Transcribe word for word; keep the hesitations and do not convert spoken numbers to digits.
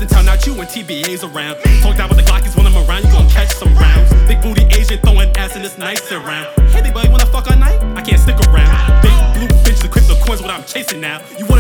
in town, not you when T B A's around. Talk down with the Glockies when I'm around, you gon' catch some rounds. Big booty Asian throwing ass and it's nice around. Hey, big boy, you wanna fuck all night? I can't stick around. Big blue bitches, the crypto coins, what I'm chasing now. You